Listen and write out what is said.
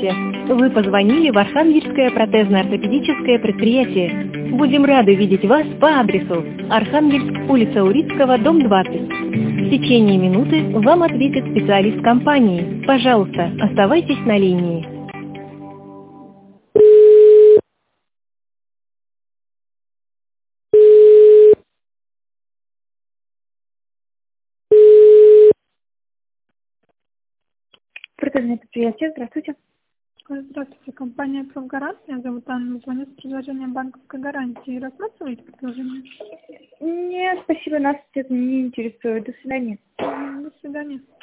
Здравствуйте! Вы позвонили в Архангельское протезно-ортопедическое предприятие. Будем рады видеть вас по адресу Архангельск, улица Урицкого, дом 20. В течение минуты вам ответит специалист компании. Пожалуйста, оставайтесь на линии. Протезное предприятие, здравствуйте. Здравствуйте, компания «Профгарант». Меня зовут Анна. Звоню с предложением банковской гарантии. Рассматриваете предложение? Нет, спасибо, нас это не интересует. До свидания. До свидания.